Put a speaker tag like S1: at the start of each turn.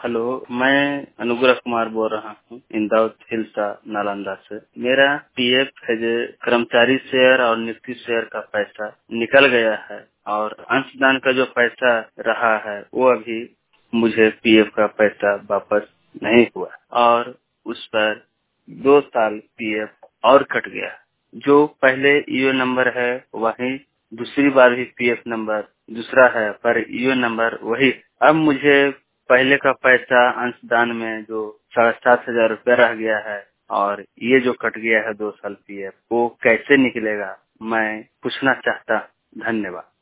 S1: Hello, मैं अनुग्रह कुमार बोल रहा हूँ इंदौर हिलसा नालंदा से। मेरा पीएफ है जो कर्मचारी शेयर और नियुक्ति शेयर का पैसा निकल गया है और अंशदान का जो पैसा रहा है वो अभी मुझे पीएफ का पैसा वापस नहीं हुआ और उस पर 2 साल पीएफ और कट गया। जो पहले ईओ नंबर है वही दूसरी बार भी पीएफ नंबर दूसरा है पर ईओ नंबर वही। अब मुझे पहले का पैसा अंशदान में जो 7,500 रुपया रह गया है और ये जो कट गया है 2 साल पीएफ वो कैसे निकलेगा मैं पूछना चाहता। धन्यवाद।